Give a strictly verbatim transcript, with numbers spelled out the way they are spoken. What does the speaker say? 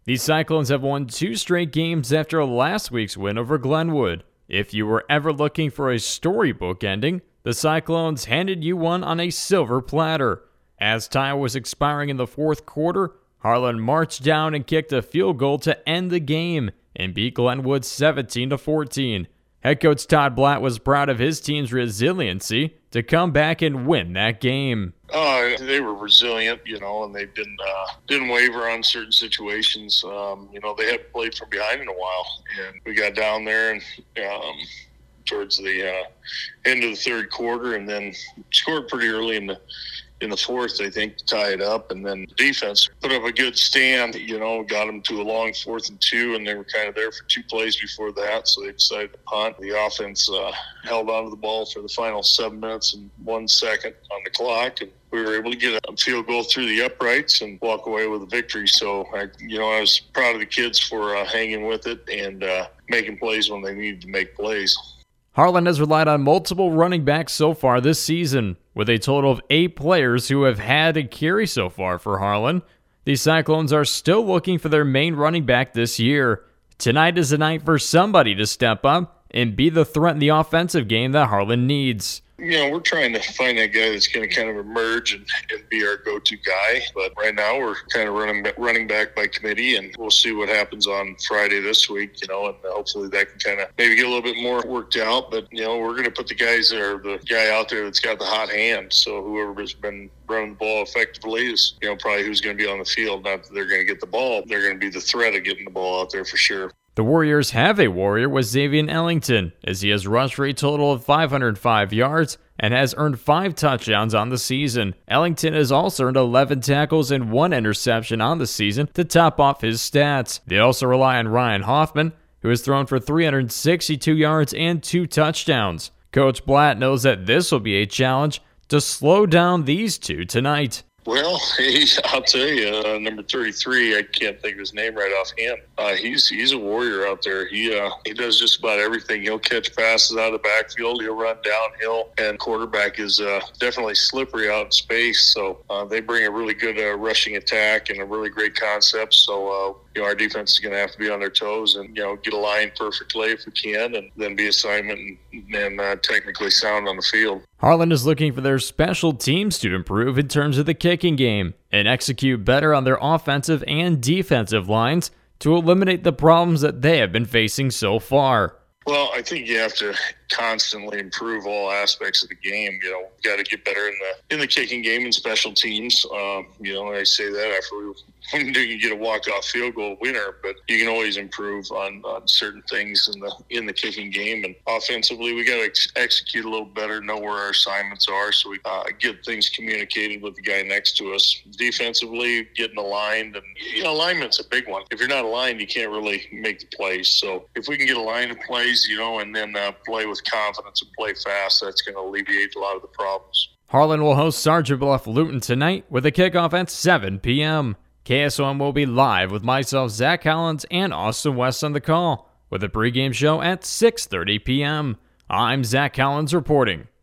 The Cyclones have won two straight games after last week's win over Glenwood. If you were ever looking for a storybook ending, the Cyclones handed you one on a silver platter. As time was expiring in the fourth quarter, Harlan marched down and kicked a field goal to end the game and beat Glenwood seventeen to fourteen. Head coach Todd Blatt was proud of his team's resiliency to come back and win that game. Oh, they were resilient, you know, and they didn't uh, didn't waver on certain situations. Um, you know, they hadn't played from behind in a while, and we got down there and um, towards the uh, end of the third quarter, and then scored pretty early in the in the fourth, I think, to tie it up. And then the defense put up a good stand, you know, got them to a long fourth and two, and they were kind of there for two plays before that, so they decided to punt. The offense uh, held on to the ball for the final seven minutes and one second on the clock, and we were able to get a field goal through the uprights and walk away with a victory. So, I, you know, I was proud of the kids for uh, hanging with it and uh, making plays when they needed to make plays. Harlan has relied on multiple running backs so far this season, with a total of eight players who have had a carry so far for Harlan. The Cyclones are still looking for their main running back this year. Tonight is the night for somebody to step up and be the threat in the offensive game that Harlan needs. You know, we're trying to find that guy that's going to kind of emerge and, and be our go-to guy. But right now we're kind of running running back by committee, and we'll see what happens on Friday this week, you know, and hopefully that can kind of maybe get a little bit more worked out. But, you know, we're going to put the guys there, the guy out there that's got the hot hand. So whoever has been running the ball effectively is, you know, probably who's going to be on the field. Not that they're going to get the ball. They're going to be the threat of getting the ball out there for sure. The Warriors have a Warrior with Xavier Ellington, as he has rushed for a total of five hundred five yards and has earned five touchdowns on the season. Ellington has also earned eleven tackles and one interception on the season to top off his stats. They also rely on Ryan Hoffman, who has thrown for three hundred sixty-two yards and two touchdowns. Coach Blatt knows that this will be a challenge to slow down these two tonight. Well, he's, I'll tell you, uh, number thirty-three, I can't think of his name right offhand. Uh, he's he's a warrior out there. He uh, he does just about everything. He'll catch passes out of the backfield. He'll run downhill, and quarterback is uh, definitely slippery out in space. So uh, they bring a really good uh, rushing attack and a really great concept. So uh, you know, our defense is going to have to be on their toes and, you know, get a line perfectly if we can, and then be assignment and, and uh, technically sound on the field. Harlan is looking for their special teams to improve in terms of the kicking game and execute better on their offensive and defensive lines to eliminate the problems that they have been facing so far. Well, I think you have to constantly improve all aspects of the game. You know, you got to get better in the in the kicking game and special teams. Um, you know, I say that after we when you get a walk-off field goal winner, but you can always improve on, on certain things in the in the kicking game. And offensively, we got to ex- execute a little better, know where our assignments are, so we uh, get things communicated with the guy next to us. Defensively, getting aligned, and you know, alignment's a big one. If you're not aligned, you can't really make the plays. So if we can get aligned in plays, you know, and then uh, play with confidence and play fast, that's going to alleviate a lot of the problems. Harlan will host Sergeant Bluff Luton tonight with a kickoff at seven p.m. K S O M will be live with myself, Zach Collins, and Austin West on the call, with a pregame show at six thirty p.m. I'm Zach Collins reporting.